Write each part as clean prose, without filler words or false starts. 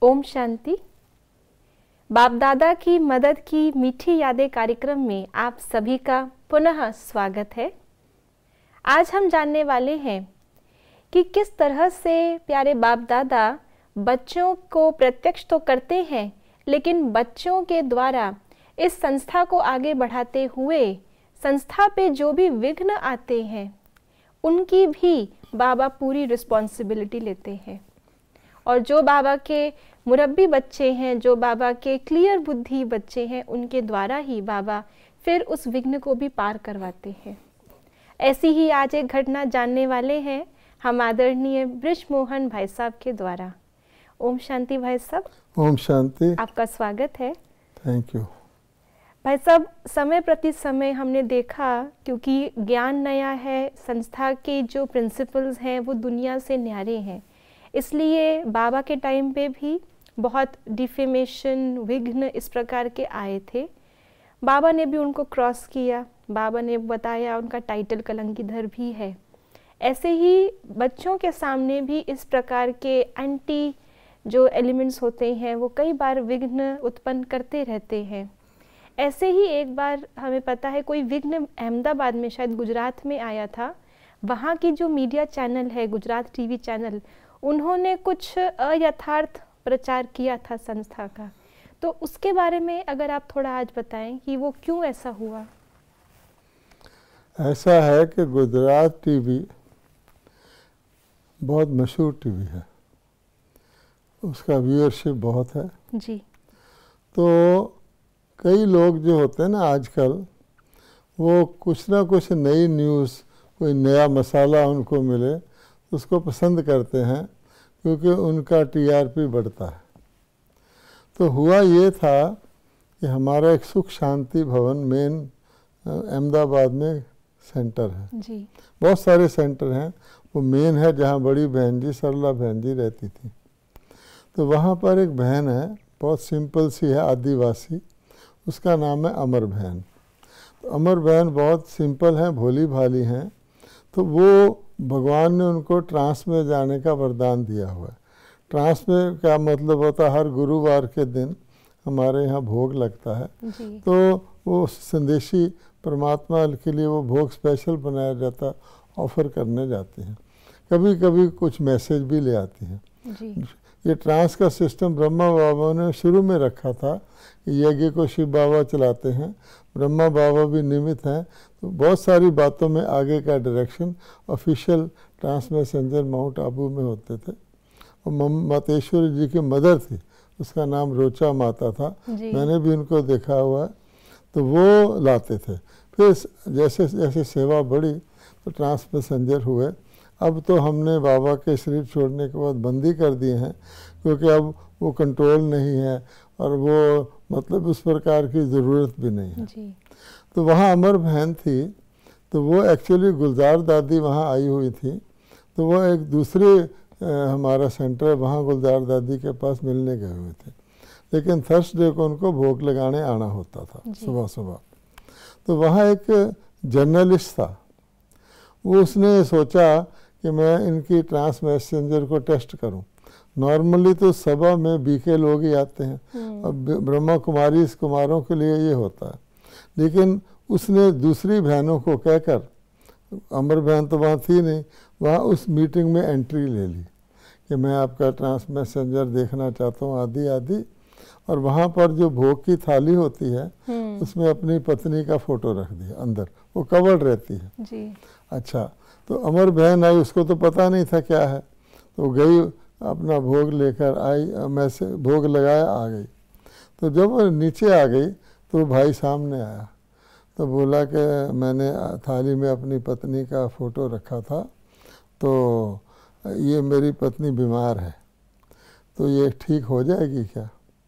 ओम शांति। बाप दादा की मदद की मीठी यादें कार्यक्रम में आप सभी का पुनः स्वागत है। आज हम जानने वाले हैं कि किस तरह से प्यारे बाप दादा बच्चों को प्रत्यक्ष तो करते हैं, लेकिन बच्चों के द्वारा इस संस्था को आगे बढ़ाते हुए संस्था पे जो भी विघ्न आते हैं उनकी भी बाबा पूरी रिस्पॉन्सिबिलिटी लेते हैं। और जो बाबा के मुरब्बी बच्चे हैं, जो बाबा के क्लियर बुद्धि बच्चे हैं, उनके द्वारा ही बाबा फिर उस विघ्न को भी पार करवाते हैं। ऐसी ही आज एक घटना जानने वाले हैं हम आदरणीय ब्रिज मोहन भाई साहब के द्वारा। ओम शांति भाई साहब। ओम शांति। आपका स्वागत है। थैंक यू भाई साहब। समय प्रति समय हमने देखा, क्योंकि ज्ञान नया है, संस्था के जो प्रिंसिपल्स हैं वो दुनिया से न्यारे हैं, इसलिए बाबा के टाइम पे भी बहुत डिफेमेशन, विघ्न इस प्रकार के आए थे। बाबा ने भी उनको क्रॉस किया। बाबा ने बताया उनका टाइटल कलंकीधर भी है। ऐसे ही बच्चों के सामने भी इस प्रकार के एंटी जो एलिमेंट्स होते हैं वो कई बार विघ्न उत्पन्न करते रहते हैं। ऐसे ही एक बार हमें पता है कोई विघ्न अहमदाबाद में, शायद गुजरात में आया था। वहाँ की जो मीडिया चैनल है, गुजरात टीवी चैनल, उन्होंने कुछ अयथार्थ प्रचार किया था संस्था का। तो उसके बारे में अगर आप थोड़ा आज बताएं कि वो क्यों ऐसा हुआ। ऐसा है कि गुजरात टीवी बहुत मशहूर टीवी है, उसका व्यूअरशिप बहुत है जी। तो कई लोग जो होते हैं ना आजकल, वो कुछ ना कुछ नई न्यूज़, कोई नया मसाला उनको मिले उसको पसंद करते हैं, क्योंकि उनका टीआरपी बढ़ता है। तो हुआ ये था कि हमारा एक सुख शांति भवन मेन अहमदाबाद में सेंटर है जी। बहुत सारे सेंटर हैं, वो मेन है जहाँ बड़ी बहन जी सरला बहन जी रहती थी। तो वहाँ पर एक बहन है, बहुत सिंपल सी है, आदिवासी, उसका नाम है अमर बहन। तो अमर बहन बहुत सिंपल हैं, भोली भाली हैं। तो वो भगवान ने उनको ट्रांस में जाने का वरदान दिया हुआ है। ट्रांस में क्या मतलब होता है, हर गुरुवार के दिन हमारे यहाँ भोग लगता है जी। तो वो संदेशी परमात्मा के लिए वो भोग स्पेशल बनाया जाता, ऑफ़र करने जाती हैं। कभी कभी कुछ मैसेज भी ले आती हैं जी। ये ट्रांस का सिस्टम ब्रह्मा बाबा ने शुरू में रखा था कि यज्ञ को शिव बाबा चलाते हैं, ब्रह्मा बाबा भी निमित्त हैं। तो बहुत सारी बातों में आगे का direction official trans messenger Mount Abu में होते थे। और मातेश्वरी जी की मदर थी, उसका नाम रोचा माता था, मैंने भी उनको देखा हुआ है। तो वो लाते थे। फिर जैसे जैसे सेवा बढ़ी तो ट्रांस मैसेंजर हुए। अब तो हमने बाबा के शरीर छोड़ने के बाद बंदी कर दिए हैं, क्योंकि अब वो कंट्रोल नहीं है और वो मतलब उस प्रकार की ज़रूरत भी नहीं है जी। तो वहाँ अमर बहन थी, तो वो एक्चुअली गुलजार दादी वहाँ आई हुई थी। तो वो एक दूसरे हमारा सेंटर है, वहाँ गुलजार दादी के पास मिलने गए हुए थे, लेकिन थर्सडे को उनको भोग लगाने आना होता था सुबह सुबह। तो वहाँ एक जर्नलिस्ट था, वो उसने सोचा कि मैं इनकी ट्रांस मैसेंजर को टेस्ट करूं। नॉर्मली तो सभा में बीके लोग ही आते हैं और ब्रह्मा कुमारी कुमारों के लिए ये होता है, लेकिन उसने दूसरी बहनों को कहकर, अमर बहन तो वहाँ थी नहीं, वहाँ उस मीटिंग में एंट्री ले ली कि मैं आपका ट्रांस मैसेंजर देखना चाहता हूँ आदि आदि। और वहाँ पर जो भोग की थाली होती है उसमें अपनी पत्नी का फ़ोटो रख दिया अंदर, वो कवर्ड रहती है जी। अच्छा। तो अमर बहन आई, उसको तो पता नहीं था क्या है, तो गई अपना भोग लेकर आई, मैं से भोग लगाया, आ गई। तो जब वो नीचे आ गई तो भाई सामने आया, तो बोला कि मैंने थाली में अपनी पत्नी का फ़ोटो रखा था, तो ये मेरी पत्नी बीमार है, तो ये ठीक हो जाएगी क्या,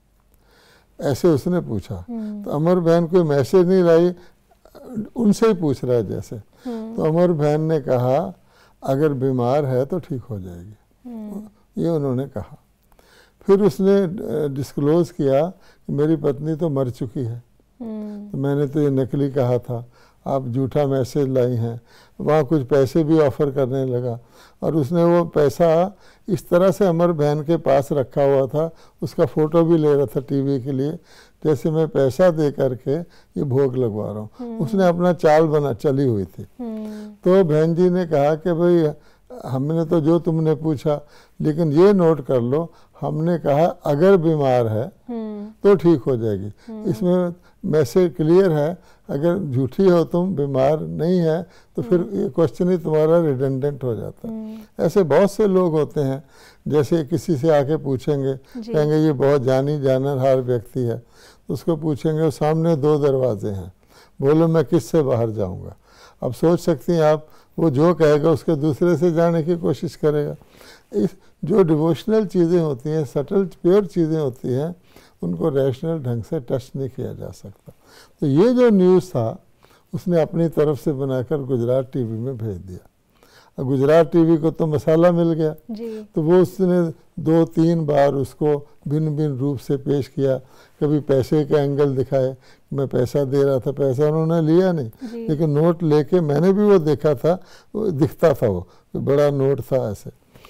ऐसे उसने पूछा। तो अमर बहन कोई मैसेज नहीं लाई, उनसे ही पूछ रहा है जैसे। तो अमर बहन ने कहा अगर बीमार है तो ठीक हो जाएगी, ये उन्होंने कहा। फिर उसने डिस्क्लोज़ किया कि मेरी पत्नी तो मर चुकी है, तो मैंने तो ये नकली कहा था, आप झूठा मैसेज लाई हैं। वहाँ कुछ पैसे भी ऑफ़र करने लगा और उसने वो पैसा इस तरह से अमर बहन के पास रखा हुआ था, उसका फ़ोटो भी ले रहा था टीवी के लिए, जैसे मैं पैसा दे करके ये भोग लगवा रहा हूँ। उसने अपना चाल चली हुई थी। तो बहन जी ने कहा कि भाई हमने तो जो तुमने पूछा, लेकिन ये नोट कर लो, हमने कहा अगर बीमार है तो ठीक हो जाएगी। इसमें मैसेज क्लियर है, अगर झूठी हो तुम, बीमार नहीं है, तो फिर ये क्वेश्चन ही तुम्हारा रिडंडेंट हो जाता है। ऐसे बहुत से लोग होते हैं, जैसे किसी से आके पूछेंगे, कहेंगे ये बहुत जानी जानरहार व्यक्ति है, तो उसको पूछेंगे सामने 2 दरवाजे हैं, बोलो मैं किस से बाहर जाऊंगा। अब सोच सकती हैं आप, वो जो कहेगा उसके दूसरे से जाने की कोशिश करेगा। इस जो डिवोशनल चीज़ें होती हैं, सटल प्योर चीज़ें होती हैं, उनको रैशनल ढंग से टच नहीं किया जा सकता। तो ये जो न्यूज़ था उसने अपनी तरफ से बनाकर गुजरात टीवी में भेज दिया। और गुजरात टीवी को तो मसाला मिल गया जी। तो वो उसने 2-3 बार उसको भिन्न भिन्न रूप से पेश किया। कभी पैसे का एंगल दिखाए, मैं पैसा दे रहा था, पैसा उन्होंने लिया नहीं, लेकिन नोट लेके मैंने भी वो देखा था, वो दिखता था, वो बड़ा नोट था ऐसे।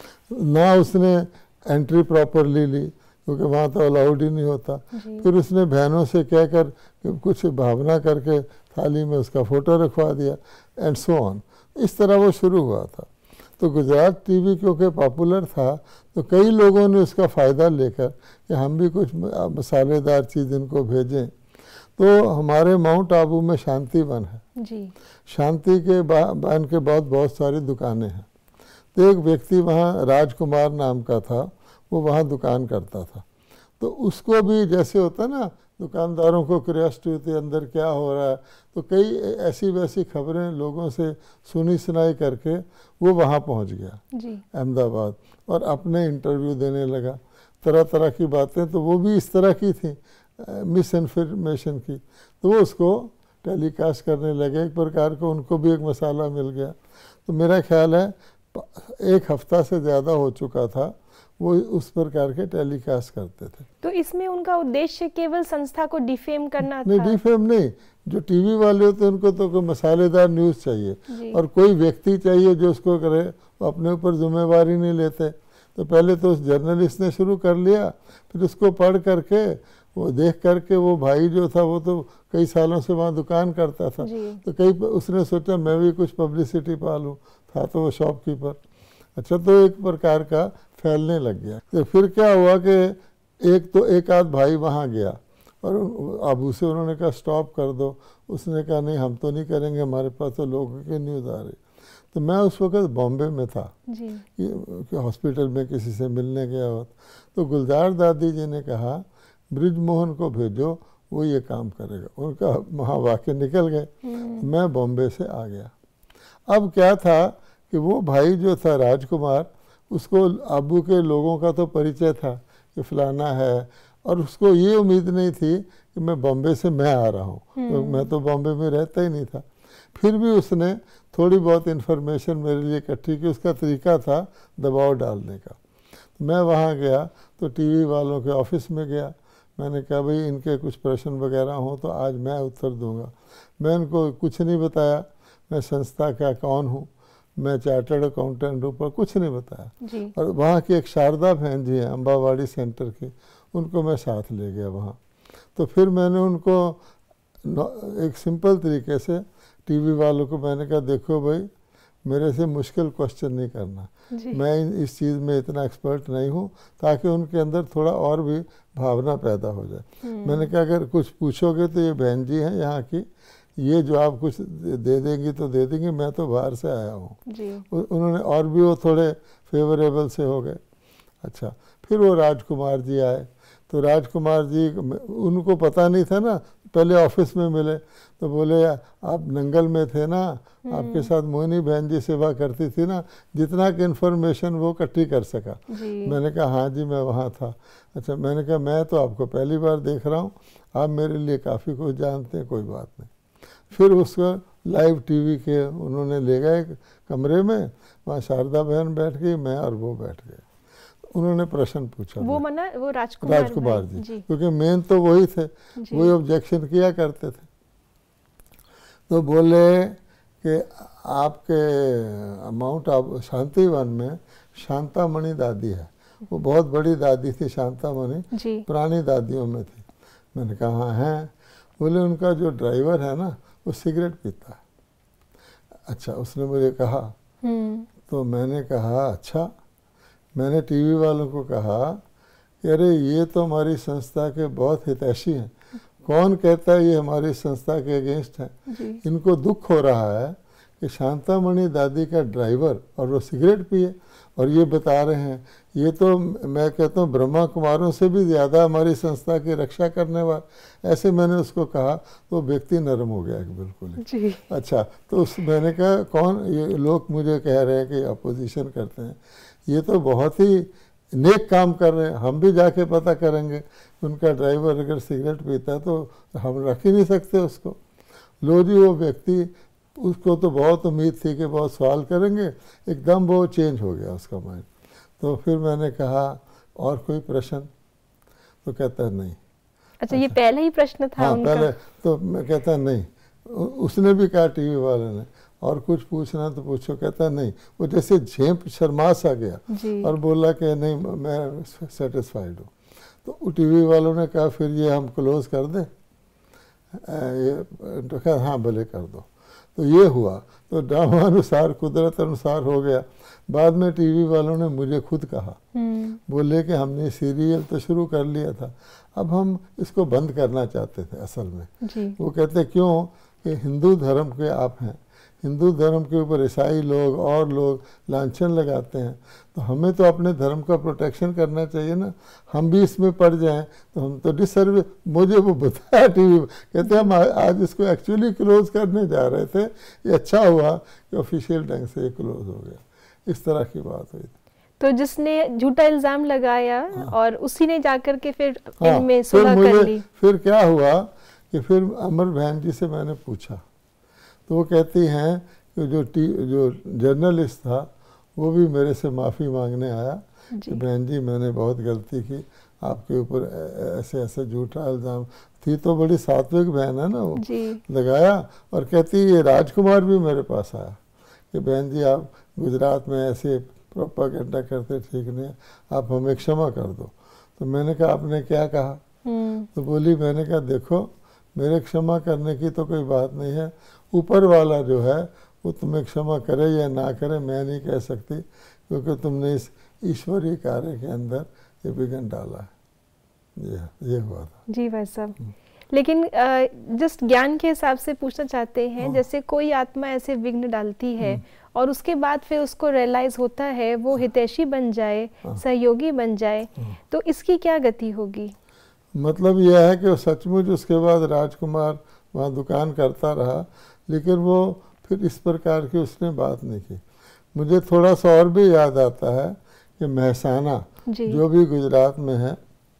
ना उसने एंट्री प्रॉपरली ली, क्योंकि वहाँ तो अलाउड ही नहीं होता। फिर उसने बहनों से कहकर कुछ भावना करके थाली में उसका फ़ोटो रखवा दिया, एंड सो ऑन। इस तरह वो शुरू हुआ था। तो गुजरात टीवी क्योंकि पॉपुलर था, तो कई लोगों ने उसका फ़ायदा लेकर कि हम भी कुछ मसालेदार चीज़ इनको भेजें। तो हमारे माउंट आबू में शांति वन है जी। शांति के वन के बहुत सारी दुकानें हैं। तो एक व्यक्ति वहाँ राजकुमार नाम का था, वो वहाँ दुकान करता था। तो उसको भी जैसे होता है ना, दुकानदारों को क्यूरियोसिटी होती है अंदर क्या हो रहा है, तो कई ऐसी वैसी खबरें लोगों से सुनी सुनाई करके वो वहाँ पहुँच गया अहमदाबाद, और अपने इंटरव्यू देने लगा। तरह तरह की बातें तो वो भी इस तरह की थी, मिस इन्फॉर्मेशन की, तो वो उसको टेलीकास्ट करने लगे। एक प्रकार का उनको भी एक मसाला मिल गया। तो मेरा ख्याल है 1 हफ्ता से ज़्यादा हो चुका था वो उस प्रकार के टेलीकास्ट करते थे। तो इसमें उनका उद्देश्य केवल संस्था को डिफेम करना था? नहीं, डिफेम नहीं। जो टीवी वाले होते हैं उनको तो कोई मसालेदार न्यूज़ चाहिए, और कोई व्यक्ति चाहिए जो उसको करे, वो अपने ऊपर जिम्मेवारी नहीं लेते। तो पहले तो उस जर्नलिस्ट ने शुरू कर लिया, फिर उसको पढ़ करके, वो देख करके, वो भाई जो था वो तो कई सालों से वहाँ दुकान करता था, तो उसने सोचा मैं भी कुछ पब्लिसिटी पा लूँ, था तो वो शॉपकीपर। अच्छा, तो एक प्रकार का फैलने लग गया। तो फिर क्या हुआ कि एक आध भाई वहाँ गया और आबू से उन्होंने कहा स्टॉप कर दो। उसने कहा नहीं, हम तो नहीं करेंगे, हमारे पास तो लोगों की न्यूज़ आ रही। तो मैं उस वक्त बॉम्बे में था कि हॉस्पिटल में किसी से मिलने गया हो। तो गुलजार दादी जी ने कहा ब्रिजमोहन को भेजो, वो ये काम करेगा। उनका वहाँ वाक़ई निकल गए। मैं बॉम्बे से आ गया। अब क्या था कि वो भाई जो था राजकुमार, उसको आबू के लोगों का तो परिचय था कि फलाना है, और उसको ये उम्मीद नहीं थी कि मैं बॉम्बे से मैं आ रहा हूँ, तो मैं तो बॉम्बे में रहता ही नहीं था। फिर भी उसने थोड़ी बहुत इन्फॉर्मेशन मेरे लिए इकट्ठी की। उसका तरीका था दबाव डालने का। तो मैं वहाँ गया तो टीवी वालों के ऑफिस में गया। मैंने कहा भाई इनके कुछ प्रश्न वगैरह हों तो आज मैं उत्तर दूंगा। मैं उनको कुछ नहीं बताया, मैं संस्था का कौन हूँ, मैं चार्टर्ड अकाउंटेंट हूँ, पर कुछ नहीं बताया। और वहाँ की एक शारदा बहन जी हैं अम्बावाड़ी सेंटर की, उनको मैं साथ ले गया वहाँ। तो फिर मैंने उनको एक सिंपल तरीके से टीवी वालों को मैंने कहा देखो भाई, मेरे से मुश्किल क्वेश्चन नहीं करना, मैं इस चीज़ में इतना एक्सपर्ट नहीं हूँ, ताकि उनके अंदर थोड़ा और भी भावना पैदा हो जाए। मैंने कहा अगर कुछ पूछोगे तो ये बहन जी हैं यहाँ की, ये जो आप कुछ दे देंगी तो दे देंगी, मैं तो बाहर से आया हूँ। उन्होंने और भी वो थोड़े फेवरेबल से हो गए। अच्छा, फिर वो राजकुमार जी आए। तो राजकुमार जी, उनको पता नहीं था ना, पहले ऑफिस में मिले तो बोले आप नंगल में थे ना, आपके साथ मोहिनी बहन जी सेवा करती थी ना, जितना की इन्फॉर्मेशन वो इकट्ठी कर सका। मैंने कहा हाँ जी मैं वहाँ था। अच्छा, मैंने कहा मैं तो आपको पहली बार देख रहा हूँ, आप मेरे लिए काफ़ी कुछ जानते हैं, कोई बात नहीं। फिर उसको लाइव टीवी के उन्होंने ले गए कमरे में, वहाँ शारदा बहन बैठ गई, मैं और वो बैठ गए। उन्होंने प्रश्न पूछा, वो राजकुमार जी, क्योंकि मेन तो वही थे, वही ऑब्जेक्शन किया करते थे। तो बोले कि आपके माउंट आबू शांतिवन में शांतामणि दादी है, वो बहुत बड़ी दादी थी शांतामणि, पुरानी दादियों में थी। मैंने कहा हाँ है। बोले उनका जो ड्राइवर है ना वो सिगरेट पीता है। अच्छा, उसने मुझे कहा। तो मैंने कहा अच्छा। मैंने टीवी वालों को कहा कि अरे ये तो हमारी संस्था के बहुत हितैषी हैं, कौन कहता है ये हमारी संस्था के अगेंस्ट है। इनको दुख हो रहा है कि शांतामणि दादी का ड्राइवर और वो सिगरेट पिए, और ये बता रहे हैं ये तो मैं कहता हूँ ब्रह्मा कुमारों से भी ज़्यादा हमारी संस्था की रक्षा करने वाले। ऐसे मैंने उसको कहा तो व्यक्ति नरम हो गया बिल्कुल ही। अच्छा, तो उस मैंने कहा कौन ये लोग मुझे कह रहे हैं कि अपोजिशन करते हैं, ये तो बहुत ही नेक काम कर रहे हैं, हम भी जाके पता करेंगे। उनका ड्राइवर अगर सिगरेट पीता है तो हम रख ही नहीं सकते उसको। लो जी, वो व्यक्ति, उसको तो बहुत उम्मीद थी कि बहुत सवाल करेंगे, एकदम वो चेंज हो गया उसका माइंड। तो फिर मैंने कहा और कोई प्रश्न? तो कहता नहीं। अच्छा, ये पहले ही प्रश्न था? हाँ, उनका? पहले। तो मैं कहता नहीं। उसने भी कहा टीवी वाले ने, और कुछ पूछना तो पूछो। कहता नहीं। वो जैसे झेप शर्मा सा गया और बोला कि नहीं मैं सेटिस्फाइड हूँ। तो टीवी वालों ने कहा फिर ये हम क्लोज कर दें? ये तो कहा हाँ भले कर दो। तो ये हुआ, तो ड्रामानुसार कुदरत अनुसार हो गया। बाद में टीवी वालों ने मुझे खुद कहा, बोले कि हमने सीरियल तो शुरू कर लिया था, अब हम इसको बंद करना चाहते थे असल में। वो कहते क्यों कि हिंदू धर्म के आप हैं, हिंदू धर्म के ऊपर ईसाई लोग और लोग लांछन लगाते हैं, तो हमें तो अपने धर्म का प्रोटेक्शन करना चाहिए ना, हम भी इसमें पड़ जाएं तो हम तो डिसर्विस। मुझे वो बताया टीवी, कहते हम आज इसको एक्चुअली क्लोज करने जा रहे थे, ये अच्छा हुआ कि ऑफिशियल ढंग से ये क्लोज हो गया। इस तरह की बात हुई थी। तो जिसने झूठा इल्ज़ाम लगाया और उसी ने जाकर के फिर इनमें सुलह कर ली। फिर क्या हुआ कि फिर अमर बहन जी से मैंने पूछा, तो वो कहती हैं कि जो जर्नलिस्ट था वो भी मेरे से माफ़ी मांगने आया कि बहन जी मैंने बहुत गलती की, आपके ऊपर ऐसे ऐसे झूठा इल्ज़ाम। थी तो बड़ी सात्विक बहन है ना, वो लगाया। और कहती ये राजकुमार भी मेरे पास आया कि बहन जी आप गुजरात में ऐसे प्रोपागेंडा करते ठीक नहीं, आप हमें क्षमा कर दो। तो मैंने कहा आपने क्या कहा? तो बोली मैंने कहा देखो मेरे क्षमा करने की तो कोई बात नहीं है, ऊपर वाला जो है वो तुम्हें क्षमा करे या ना करे मैं नहीं कह सकती, क्योंकि तुमने इस ईश्वरीय कार्य के अंदर ये विघ्न डाला है। ये हुआ था। जी भाई साहब, लेकिन जस्ट ज्ञान के हिसाब से पूछना चाहते हैं, जैसे कोई आत्मा ऐसे विघ्न डालती है और उसके बाद फिर उसको रियलाइज होता है वो हितैषी बन जाए, सहयोगी बन जाए, तो इसकी क्या गति होगी? मतलब यह है कि वो सचमुच उसके बाद राजकुमार वहाँ दुकान करता रहा, लेकिन वो फिर इस प्रकार की उसने बात नहीं की। मुझे थोड़ा सा और भी याद आता है कि महसाना जो भी गुजरात में है,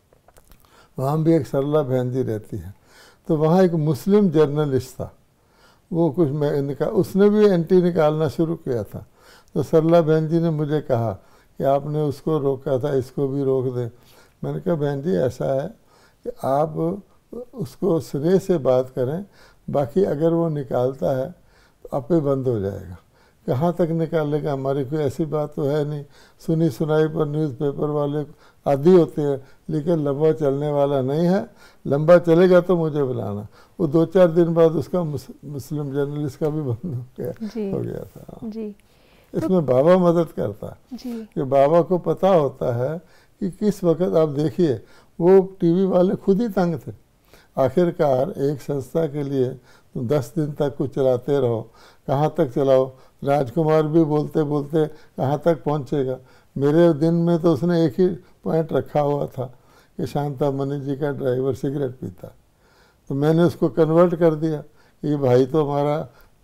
वहाँ भी एक सरला बहन जी रहती है। तो वहाँ एक मुस्लिम जर्नलिस्ट था, वो कुछ उसने भी एंटी निकालना शुरू किया था। तो सरला बहन जी ने मुझे कहा कि आपने उसको रोका था, इसको भी रोक दें। मैंने कहा बहन जी ऐसा है कि आप उसको सिरे से बात करें, बाकी अगर वो निकालता है तो आपे बंद हो जाएगा। कहाँ तक निकालेगा, हमारी कोई ऐसी बात तो है नहीं, सुनी सुनाई पर न्यूज़पेपर वाले आदि होते हैं, लेकिन लंबा चलने वाला नहीं है। लंबा चलेगा तो मुझे बुलाना। वो 2-4 दिन बाद उसका मुस्लिम जर्नलिस्ट का भी बंद हो गया था। जी। इसमें बाबा मदद करता है कि बाबा को पता होता है कि किस वक्त। आप देखिए वो टीवी वाले खुद ही तंग थे। आखिरकार एक संस्था के लिए तुम 10 दिन तक कुछ चलाते रहो, कहाँ तक चलाओ? राजकुमार भी बोलते बोलते कहाँ तक पहुँचेगा। मेरे दिन में तो उसने एक ही पॉइंट रखा हुआ था कि शांतामणि जी का ड्राइवर सिगरेट पीता। तो मैंने उसको कन्वर्ट कर दिया कि ये भाई तो हमारा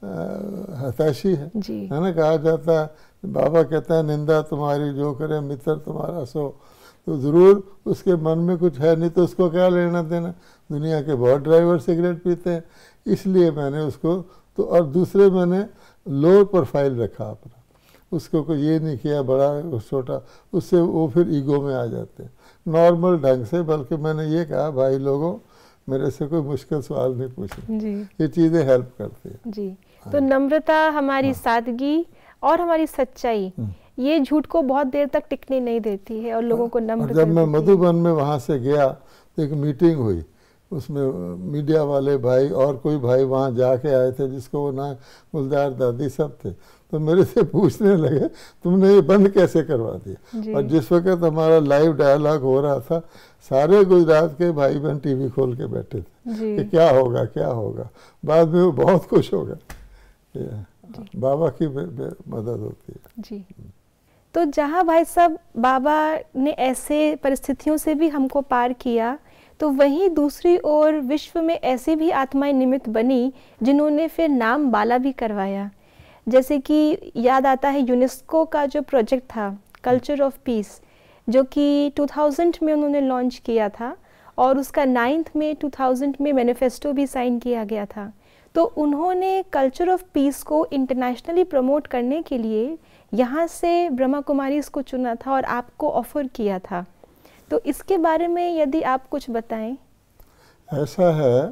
हताशी है ना। कहा जाता है बाबा कहता है निंदा तुम्हारी जो करे मित्र तुम्हारा सो। तो ज़रूर उसके मन में कुछ है, नहीं तो उसको क्या लेना देना। दुनिया के बहुत ड्राइवर सिगरेट पीते हैं, इसलिए मैंने उसको तो। और दूसरे मैंने लो प्रोफाइल रखा अपना, उसको कोई ये नहीं किया बड़ा छोटा, उससे वो फिर ईगो में आ जाते हैं। नॉर्मल ढंग से, बल्कि मैंने ये कहा भाई लोगों मेरे से कोई मुश्किल सवाल नहीं पूछे। जी ये चीज़ें हेल्प करती है जी। तो नम्रता, हमारी सादगी और हमारी सच्चाई, ये झूठ को बहुत देर तक टिकने नहीं देती है और लोगों को नम्र और कर जब मैं देती है। मधुबन में वहाँ से गया तो एक मीटिंग हुई, उसमें मीडिया वाले भाई और कोई भाई वहाँ जाके आए थे जिसको वो ना गुलजार दादी सब थे, तो मेरे से पूछने लगे तुमने ये बंद कैसे करवा दिया। और जिस वक्त हमारा लाइव डायलॉग हो रहा था, सारे गुजरात के भाई बहन टीवी खोल के बैठे थे कि क्या होगा क्या होगा। बाद में वो बहुत खुश हो गए। बाबा की मदद होती है जी। तो जहाँ भाई साहब बाबा ने ऐसे परिस्थितियों से भी हमको पार किया, तो वहीं दूसरी ओर विश्व में ऐसी भी आत्माएं निमित्त बनी जिन्होंने फिर नाम बाला भी करवाया। जैसे कि याद आता है यूनेस्को का जो प्रोजेक्ट था कल्चर ऑफ पीस, जो कि 2000 में उन्होंने लॉन्च किया था और उसका 9 मई 2000 में मैनिफेस्टो भी साइन किया गया था। तो उन्होंने कल्चर ऑफ पीस को इंटरनेशनली प्रमोट करने के लिए यहाँ से ब्रह्मा कुमारीज़ को चुना था और आपको ऑफ़र किया था। तो इसके बारे में यदि आप कुछ बताएं। ऐसा है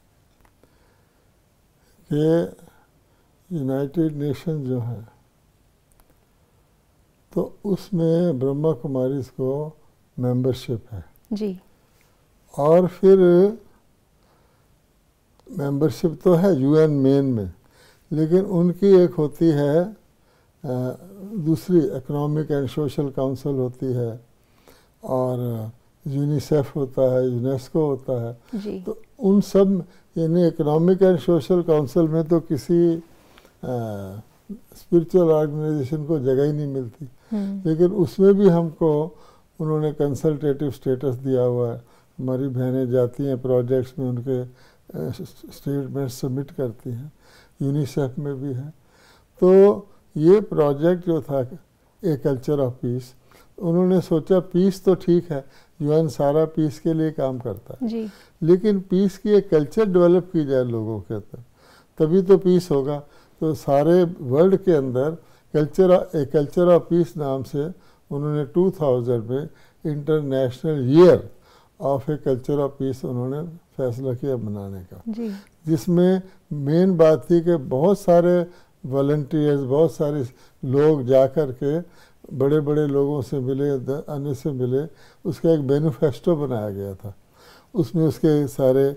कि यूनाइटेड नेशन जो है तो उसमें ब्रह्मा कुमारीज़ को मेंबरशिप है जी। और फिर मेंबरशिप तो है यूएन मेन में, लेकिन उनकी एक होती है दूसरी इकोनॉमिक एंड सोशल काउंसिल होती है और यूनिसेफ होता है, यूनेस्को होता है जी। तो उन सब यानी इकोनॉमिक एंड सोशल काउंसिल में तो किसी स्पिरिचुअल ऑर्गेनाइजेशन को जगह ही नहीं मिलती, लेकिन उसमें भी हमको उन्होंने कंसल्टेटिव स्टेटस दिया हुआ है। हमारी बहनें जाती हैं प्रोजेक्ट्स में, उनके स्टेटमेंट सबमिट करती हैं, यूनिसेफ में भी है। तो ये प्रोजेक्ट जो था ए कल्चर ऑफ पीस, उन्होंने सोचा पीस तो ठीक है, यूएन सारा पीस के लिए काम करता है जी। लेकिन पीस की एक कल्चर डेवलप की जाए लोगों के अंदर, तभी तो पीस होगा। तो सारे वर्ल्ड के अंदर कल्चर ऑफ पीस नाम से उन्होंने 2000 में international year of a culture of peace उन्होंने फैसला किया बनाने का जी। जिसमें मेन बात थी कि बहुत सारे वॉलंटियर्स, बहुत सारे लोग जा कर के बड़े बड़े लोगों से मिले, अन्य से मिले, उसका एक मैनिफेस्टो बनाया गया था। उसमें उसके सारे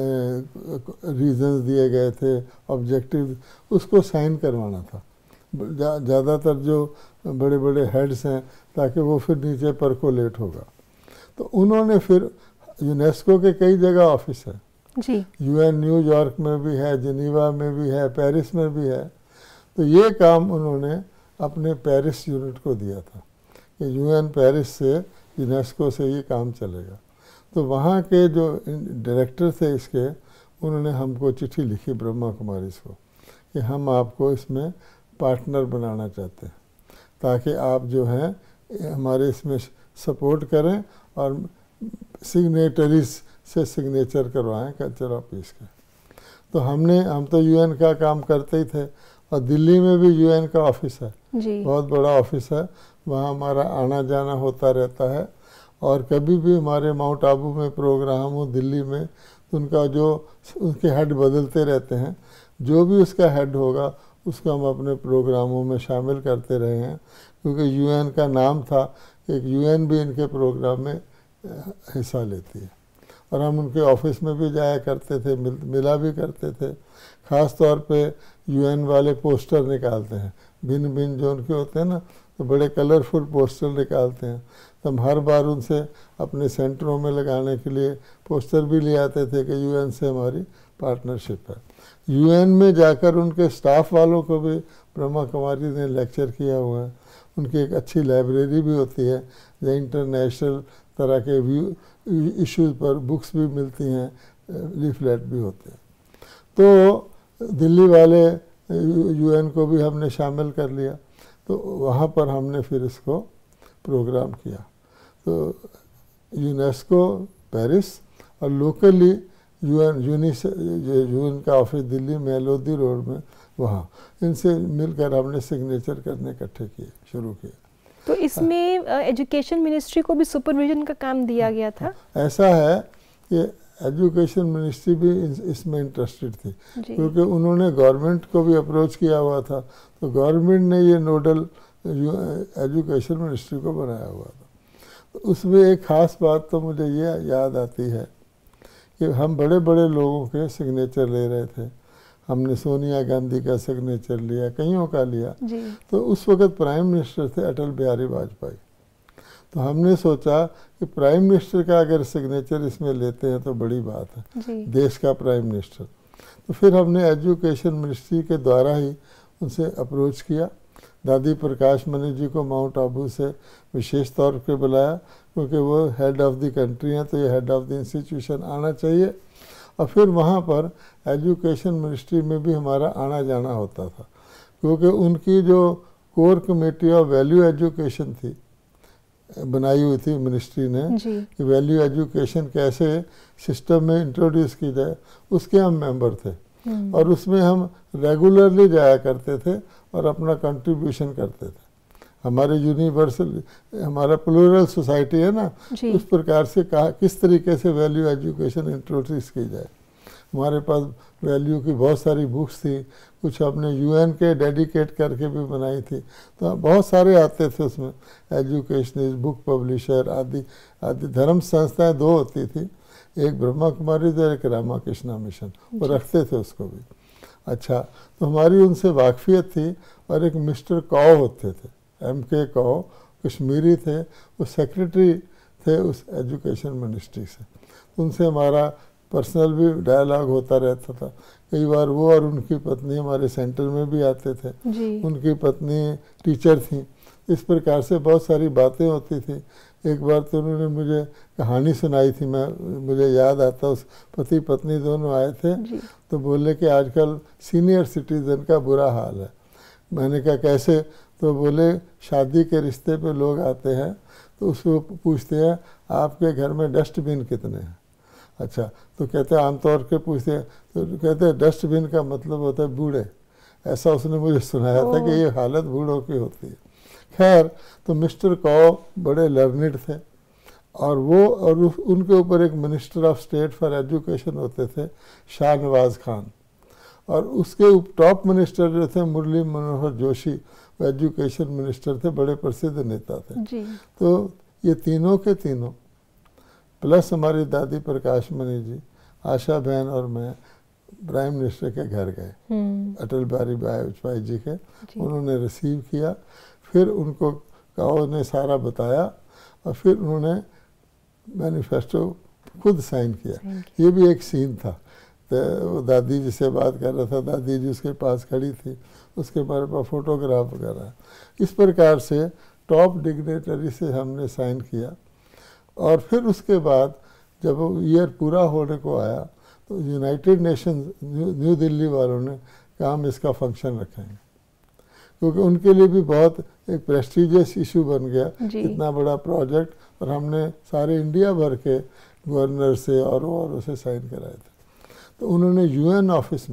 रीजंस दिए गए थे, ऑब्जेक्टिव, उसको साइन करवाना था ज़्यादातर जो बड़े बड़े हेड्स हैं, ताकि वो फिर नीचे परकोलेट होगा। तो उन्होंने फिर यूनेस्को के कई जगह ऑफिस है जी। यूएन न्यूयॉर्क में भी है, जिनीवा में भी है, पेरिस में भी है। तो ये काम उन्होंने अपने पेरिस यूनिट को दिया था कि यूएन पेरिस से यूनेस्को से ये काम चलेगा। तो वहाँ के जो डायरेक्टर थे इसके, उन्होंने हमको चिट्ठी लिखी ब्रह्मा कुमारीज़ को कि हम आपको इसमें पार्टनर बनाना चाहते हैं ताकि आप जो हैं हमारे इसमें सपोर्ट करें और सिग्नेटरीज से सिग्नेचर करवाएं कल्चर ऑफ पीस के। तो हम तो यूएन का काम करते ही थे और दिल्ली में भी यूएन का ऑफिस है जी। बहुत बड़ा ऑफिस है, वहाँ हमारा आना जाना होता रहता है। और कभी भी हमारे माउंट आबू में प्रोग्राम हो दिल्ली में, तो उनका जो उनके हेड बदलते रहते हैं, जो भी उसका हेड होगा उसको हम अपने प्रोग्रामों में शामिल करते रहे हैं, क्योंकि यूएन का नाम था, एक यूएन भी इनके प्रोग्राम में हिस्सा लेती है। और हम उनके ऑफिस में भी जाया करते थे, मिला भी करते थे। ख़ास तौर पे यूएन वाले पोस्टर निकालते हैं, भिन्न भिन्न जो उनके होते हैं ना, तो बड़े कलरफुल पोस्टर निकालते हैं। तो हम हर बार उनसे अपने सेंटरों में लगाने के लिए पोस्टर भी ले आते थे कि यूएन से हमारी पार्टनरशिप है। यूएन में जाकर उनके स्टाफ वालों को भी ब्रह्मा कुमारी ने लेक्चर किया हुआ है। उनकी एक अच्छी लाइब्रेरी भी होती है जहाँ इंटरनेशनल तरह के इश्यूज़ पर बुक्स भी मिलती हैं, लीफलेट भी होते हैं। तो दिल्ली वाले यूएन को भी हमने शामिल कर लिया, तो वहाँ पर हमने फिर इसको प्रोग्राम किया। तो यूनेस्को पेरिस और लोकली यूएन का ऑफिस दिल्ली में लोधी रोड में, वहाँ इनसे मिलकर हमने सिग्नेचर करने इकट्ठे किए, शुरू किए। तो इसमें एजुकेशन मिनिस्ट्री को भी सुपरविजन का काम दिया गया था। ऐसा है कि एजुकेशन मिनिस्ट्री भी इसमें इंटरेस्टेड थी, क्योंकि उन्होंने गवर्नमेंट को भी अप्रोच किया हुआ था, तो गवर्नमेंट ने ये नोडल एजुकेशन मिनिस्ट्री को बनाया हुआ था। तो उसमें एक ख़ास बात तो मुझे ये याद आती है कि हम बड़े बड़े लोगों के सिग्नेचर ले रहे थे। हमने सोनिया गांधी का सिग्नेचर लिया, कईयों का लिया। तो उस वक्त प्राइम मिनिस्टर थे अटल बिहारी वाजपेयी। तो हमने सोचा कि प्राइम मिनिस्टर का अगर सिग्नेचर इसमें लेते हैं तो बड़ी बात है, देश का प्राइम मिनिस्टर। तो फिर हमने एजुकेशन मिनिस्ट्री के द्वारा ही उनसे अप्रोच किया। दादी प्रकाश मणि जी को माउंट आबू से विशेष तौर पर बुलाया, क्योंकि वो हेड ऑफ़ द कंट्री हैं, तो ये हेड ऑफ़ द इंस्टीट्यूशन आना चाहिए। और फिर वहाँ पर एजुकेशन मिनिस्ट्री में भी हमारा आना जाना होता था, क्योंकि उनकी जो core committee of value education थी, बनाई हुई थी मिनिस्ट्री ने, कि वैल्यू एजुकेशन कैसे सिस्टम में इंट्रोड्यूस की जाए, उसके हम मेंबर थे। और उसमें हम रेगुलरली जाया करते थे और अपना कंट्रीब्यूशन करते थे। हमारे यूनिवर्सल, हमारा प्लूरल सोसाइटी है ना, उस प्रकार से कहा किस तरीके से वैल्यू एजुकेशन इंट्रोड्यूस की जाए। हमारे पास वैल्यू की बहुत सारी बुक्स थी, कुछ हमने यूएन के डेडिकेट करके भी बनाई थी। तो बहुत सारे आते थे उसमें, एजुकेशनिस्ट, बुक पब्लिशर आदि आदि। धर्म संस्थाएं दो होती थी, एक ब्रह्मा कुमारी और एक रामाकृष्णा मिशन, वो रखते थे उसको भी। अच्छा, तो हमारी उनसे वाकफियत थी। और एक मिस्टर कौ होते थे, MK कौ, कश्मीरी थे, वो सेक्रेटरी थे उस एजुकेशन मिनिस्ट्री से। उनसे हमारा पर्सनल भी डायलॉग होता रहता था। कई बार वो और उनकी पत्नी हमारे सेंटर में भी आते थे। उनकी पत्नी टीचर थी। इस प्रकार से बहुत सारी बातें होती थी। एक बार तो उन्होंने मुझे कहानी सुनाई थी, मुझे याद आता, उस पति पत्नी दोनों आए थे, तो बोले कि आजकल सीनियर सिटीज़न का बुरा हाल है। मैंने कहा कैसे? तो बोले शादी के रिश्ते पे लोग आते हैं तो उसको पूछते हैं आपके घर में डस्टबिन कितने हैं। अच्छा, तो कहते हैं आमतौर पे पूछते हैं, तो कहते हैं डस्टबिन का मतलब होता है बूढ़े। ऐसा उसने मुझे सुनाया था कि ये हालत बूढ़ों की होती है। खैर, तो मिस्टर कौ बड़े लर्निड थे, और वो और उनके ऊपर एक minister of state for education होते थे, शाहनवाज खान। और उसके टॉप मिनिस्टर जो थे मुरली मनोहर जोशी, वो एजुकेशन मिनिस्टर थे, बड़े प्रसिद्ध नेता थे। तो ये तीनों के तीनों प्लस हमारी दादी प्रकाश मणि जी, आशा बहन और मैं प्राइम मिनिस्टर के घर गए, अटल बिहारी वाजपेयी जी के। उन्होंने रिसीव किया, फिर उनको काओ ने सारा बताया, और फिर उन्होंने मैनिफेस्टो खुद साइन किया। ये भी एक सीन था। तो दादी जी से बात कर रहा था, दादी जी उसके पास खड़ी थी, उसके बारे में फोटोग्राफ वगैरह। इस प्रकार से टॉप डिग्नेटरी से हमने साइन किया। और फिर उसके बाद जब ईयर पूरा होने को आया तो यूनाइटेड नेशंस न्यू दिल्ली वालों ने कहा हम इसका फंक्शन रखेंगे, क्योंकि उनके लिए भी बहुत एक प्रेस्टिजियस इशू बन गया, इतना बड़ा प्रोजेक्ट। और हमने सारे इंडिया भर के गवर्नर से और से साइन कराए थे। तो उन्होंने यूएन ऑफिस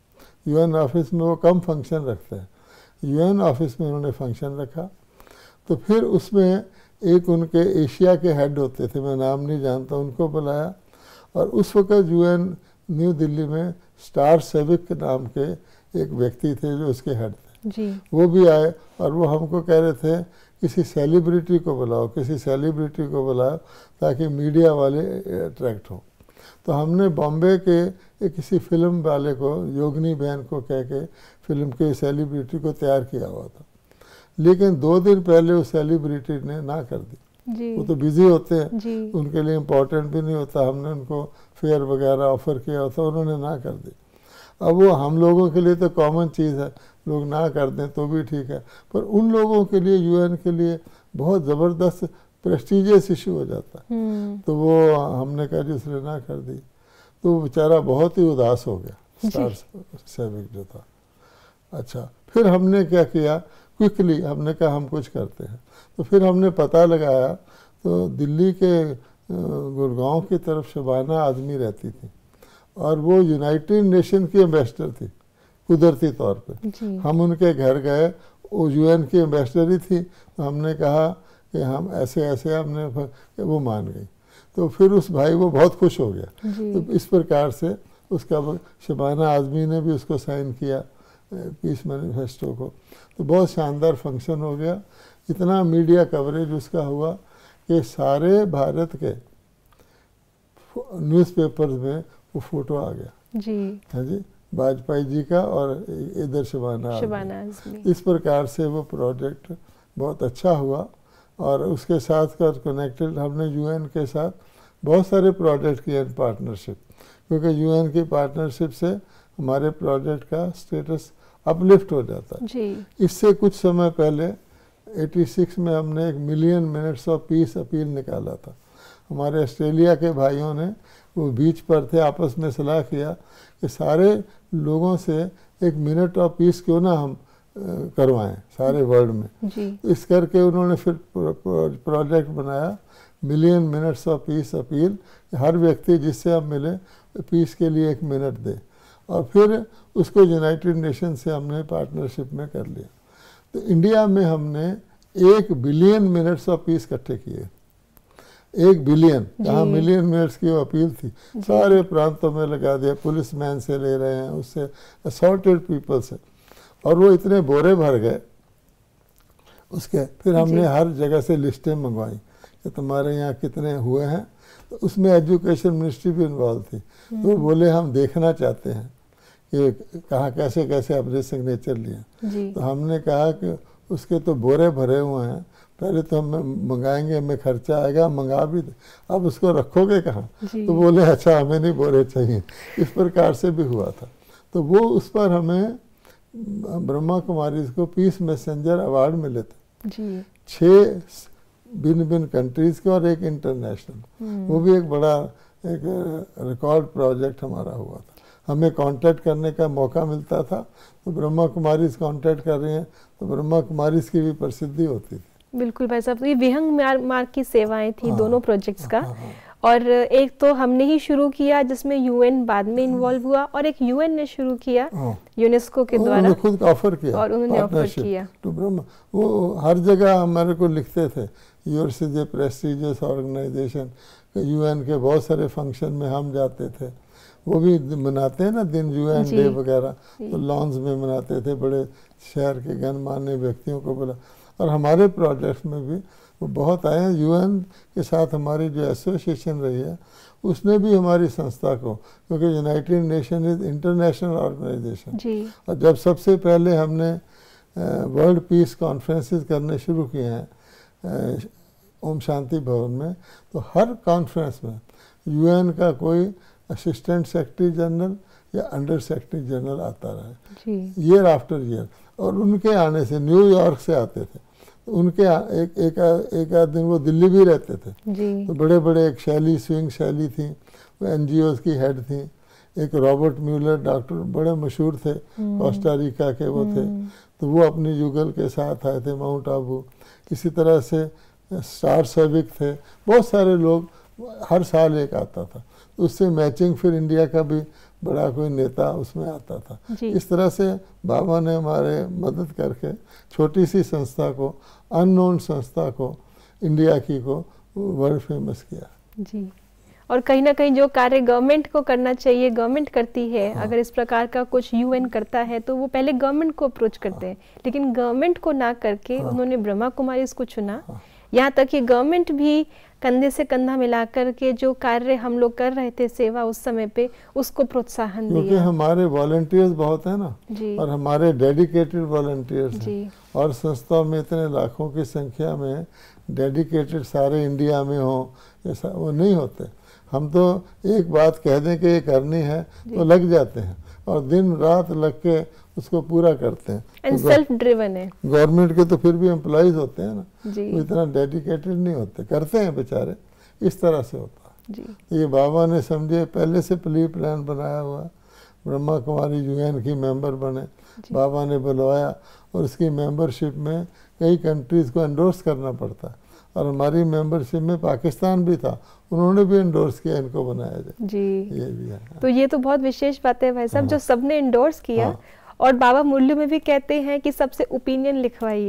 में वो कम फंक्शन रखते हैं, यूएन ऑफिस में उन्होंने फंक्शन रखा। तो फिर उसमें एक उनके एशिया के हेड होते थे, मैं नाम नहीं जानता, उनको बुलाया। और उस वक्त यूएन न्यू दिल्ली में स्टार सेविक नाम के एक व्यक्ति थे जो उसके हेड थे, वो भी आए। और वो हमको कह रहे थे किसी सेलिब्रिटी को बुलाओ, किसी सेलिब्रिटी को बुलाओ ताकि मीडिया वाले अट्रैक्ट हो। तो हमने बॉम्बे के किसी फिल्म वाले को, योगिनी बहन को कह के फिल्म के सेलिब्रिटी को तैयार किया हुआ था। लेकिन 2 दिन पहले उस सेलिब्रिटी ने ना कर दी। वो तो बिजी होते हैं, उनके लिए इम्पोर्टेंट भी नहीं होता। हमने उनको फेयर वगैरह ऑफर किया होता, उन्होंने ना कर दी। अब वो हम लोगों के लिए तो कॉमन चीज़ है, लोग ना कर दें तो भी ठीक है, पर उन लोगों के लिए, यूएन के लिए बहुत ज़बरदस्त प्रेस्टिजियस इशू हो जाता है। तो वो हमने कहा जी उसने ना कर दी, तो बेचारा बहुत ही उदास हो गया, स्टार सेविक जो था। अच्छा, फिर हमने क्या किया, क्विकली हमने कहा हम कुछ करते हैं। तो फिर हमने पता लगाया, तो दिल्ली के गुड़गांव की तरफ शबाना आदमी रहती थी, और वो यूनाइटेड नेशन की एम्बेसडर थी कुदरती तौर पे। हम उनके घर गए, वो यूएन की एम्बेसडर ही थी। तो हमने कहा कि हम ऐसे ऐसे, हमने वो मान गई। तो फिर उस भाई वो बहुत खुश हो गया। तो इस प्रकार से उसका शबाना आज़मी ने भी उसको साइन किया पीस मैनिफेस्टो को। तो बहुत शानदार फंक्शन हो गया, इतना मीडिया कवरेज उसका हुआ कि सारे भारत के न्यूज़पेपर्स में वो फोटो आ गया जी। हाँ जी, वाजपेयी जी का और इधर शबाना आज़मी। इस प्रकार से वो प्रोजेक्ट बहुत अच्छा हुआ। और उसके साथ कनेक्टेड हमने यूएन के साथ बहुत सारे प्रोजेक्ट किए पार्टनरशिप, क्योंकि यूएन की पार्टनरशिप से हमारे प्रोजेक्ट का स्टेटस अपलिफ्ट हो जाता है जी। इससे कुछ समय पहले 86 में हमने 1 million minutes of peace appeal निकाला था। हमारे ऑस्ट्रेलिया के भाइयों ने, वो बीच पर थे, आपस में सलाह किया कि सारे लोगों से 1 मिनट ऑफ पीस क्यों ना हम करवाएं सारे वर्ल्ड में जी। इस करके उन्होंने फिर प्रोजेक्ट बनाया million minutes of peace appeal. हर व्यक्ति जिससे आप मिले पीस के लिए 1 मिनट दे, और फिर उसको यूनाइटेड नेशन से हमने पार्टनरशिप में कर लिया। तो इंडिया में हमने 1 बिलियन मिनट्स ऑफ पीस इकट्ठे किए। 1 बिलियन, जहाँ मिलियन मिनट्स की वो अपील थी, सारे प्रांतों में लगा दिया। पुलिस मैन से ले रहे हैं, उससे असॉल्टेड पीपल से, और वो इतने बोरे भर गए उसके। फिर हमने हर जगह से लिस्टें मंगवाई कि तुम्हारे यहाँ कितने हुए हैं। तो उसमें एजुकेशन मिनिस्ट्री भी इन्वॉल्व थी। तो बोले हम देखना चाहते हैं कि कहाँ कैसे कैसे अपने सिग्नेचर लिए। तो हमने कहा कि उसके तो बोरे भरे हुए हैं, पहले तो हम मंगाएंगे, हमें खर्चा आएगा, मंगा भी दे, अब उसको रखोगे कहाँ? तो बोले अच्छा हमें नहीं बोरे चाहिए। इस प्रकार से भी हुआ था। तो वो उस पर हमें ब्रह्मा कुमारी को पीस मैसेंजर अवार्ड मिले थे 6 भिन्न भिन्न कंट्रीज के और 1 इंटरनेशनल। वो भी एक बड़ा एक रिकॉर्ड प्रोजेक्ट हमारा हुआ था। हमें कांटेक्ट करने का मौका मिलता था, तो ब्रह्मा कुमारी कांटेक्ट कर रही हैं तो ब्रह्मा कुमारी की भी प्रसिद्धि होती थी। बिल्कुल भाई साहब, ये विहंग मार्ग की सेवाएं थी दोनों प्रोजेक्ट्स का। और एक तो हमने ही शुरू किया जिसमें यूएन बाद में इन्वॉल्व हुआ, और एक यूएन ने शुरू किया यूनेस्को के द्वारा, खुद ऑफर किया और उन्होंने ऑफर किया। तो ब्रह्मा वो हर जगह हमारे को लिखते थे, yours is a prestigious organisation. UN के बहुत सारे फंक्शन में हम जाते थे, वो भी मनाते हैं ना दिन, यूएन डे वगैरह, तो लॉन्स में मनाते थे, बड़े शहर के गणमान्य व्यक्तियों को बुला। और हमारे प्रोजेक्ट्स में भी वो बहुत आए हैं। यूएन के साथ हमारी जो एसोसिएशन रही है उसने भी हमारी संस्था को, क्योंकि United Nation is international organisation, और जब सबसे पहले हमने वर्ल्ड पीस कॉन्फ्रेंसेस करने शुरू किए हैं ओम शांति भवन में, तो हर कॉन्फ्रेंस में यूएन का कोई असिस्टेंट सेक्रेटरी जनरल या अंडर सेक्रेटरी जनरल आता रहा ईयर आफ्टर ईयर। और उनके आने से न्यूयॉर्क से आते थे, उनके एक आध दिन वो दिल्ली भी रहते थे। तो बड़े बड़े, एक शैली स्विंग शैली थी, वो एनजीओ की हेड थी। एक रॉबर्ट म्यूलर डॉक्टर बड़े मशहूर थे, कोस्टा रिका के वो थे, तो वो अपनी युगल के साथ आए थे माउंट आबू। इसी तरह से स्टार सेविक थे, बहुत सारे लोग, हर साल एक आता था। उससे मैचिंग फिर इंडिया का भी बड़ा कोई नेता उसमें आता था। इस तरह से बाबा ने हमारे मदद करके छोटी सी संस्था को, अननोन संस्था को, इंडिया की को वर्ल्ड फेमस किया जी। और कहीं ना कहीं जो कार्य गवर्नमेंट को करना चाहिए गवर्नमेंट करती है। अगर इस प्रकार का कुछ यूएन करता है तो वो पहले गवर्नमेंट को अप्रोच करते हैं, लेकिन गवर्नमेंट को ना करके उन्होंने ब्रह्मा कुमारी को चुना। यहाँ तक कि गवर्नमेंट भी कंधे से कंधा मिलाकर के जो कार्य हम लोग कर रहे थे सेवा उस समय पे, उसको प्रोत्साहन दिया। क्योंकि हमारे वॉलंटियर्स बहुत है ना, और हमारे डेडिकेटेड वॉलंटियर्स हैं, और संस्था में इतने लाखों की संख्या में डेडिकेटेड सारे इंडिया में हो, ऐसा वो नहीं होते। हम तो एक बात कह दें कि ये करनी है तो लग जाते हैं, और दिन रात लग के उसको पूरा करते हैं। एंड सेल्फ ड्रिवन है। गवर्नमेंट के तो फिर भी एम्प्लॉइज होते हैं ना, वो इतना डेडिकेटेड नहीं होते, करते हैं बेचारे। इस तरह से होता है। ये बाबा ने समझे पहले से प्लान बनाया हुआ। ब्रह्मा कुमारी यूएन की मेंबर बने, बाबा ने बुलवाया, और उसकी मेंबरशिप में कई कंट्रीज को एंडोर्स करना पड़ता, और हमारी मेंबरशिप में पाकिस्तान भी था, उन्होंने भी एंडोर्स किया इनको बनाया जाए जी। ये भी है। तो ये तो बहुत विशेष बात है भाई साहब, जो सबने एंडोर्स किया। और बाबा मूल्यों में भी कहते हैं कि सबसे ओपिनियन लिखवाइए,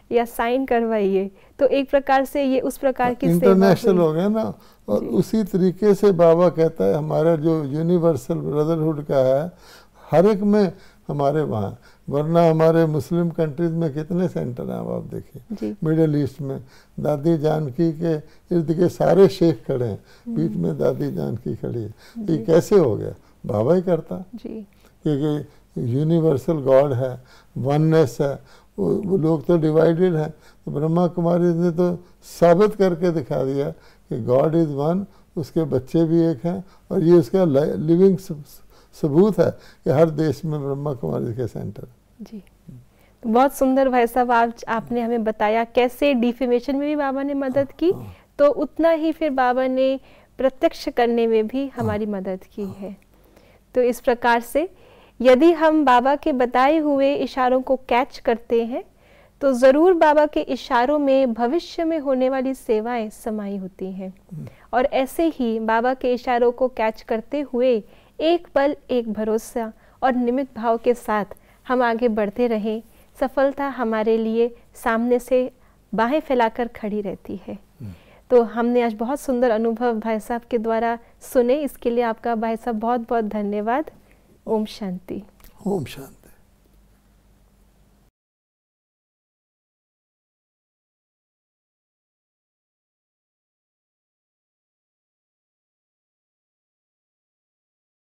या साइन करवाइए। तो एक प्रकार से ये उस प्रकार की इंटरनेशनल हो गया ना। और उसी तरीके से बाबा कहता है हमारा जो यूनिवर्सल ब्रदरहुड का है हर एक में हमारे वहाँ, वरना हमारे मुस्लिम कंट्रीज में कितने सेंटर हैं अब आप देखिए। मिडिल ईस्ट में दादी जानकी के इर्द के सारे शेख खड़े हैं, बीच में दादी जानकी खड़ी है। ये कैसे हो गया? बाबा ही करता जी, क्योंकि यूनिवर्सल गॉड है, वननेस है। वो लोग तो डिवाइडेड हैं, तो ब्रह्मा कुमारी ने तो साबित करके दिखा दिया कि गॉड इज़ वन, उसके बच्चे भी एक हैं, और ये उसका लिविंग सबूत है कि हर देश में ब्रह्मा कुमारी के सेंटर जी। तो बहुत सुंदर भाई साहब आपने हमें बताया कैसे डिफेमेशन में भी बाबा ने मदद की, तो उतना ही फिर बाबा ने प्रत्यक्ष करने में भी हमारी मदद की है। तो इस प्रकार से यदि हम बाबा के बताए हुए इशारों को कैच करते हैं तो ज़रूर बाबा के इशारों में भविष्य में होने वाली सेवाएं समाई होती हैं। और ऐसे ही बाबा के इशारों को कैच करते हुए एक पल एक भरोसा और निमित्त भाव के साथ हम आगे बढ़ते रहें, सफलता हमारे लिए सामने से बाहें फैलाकर खड़ी रहती है। तो हमने आज बहुत सुंदर अनुभव भाई साहब के द्वारा सुने, इसके लिए आपका भाई साहब बहुत बहुत धन्यवाद। ओम शांति। ओम शांति।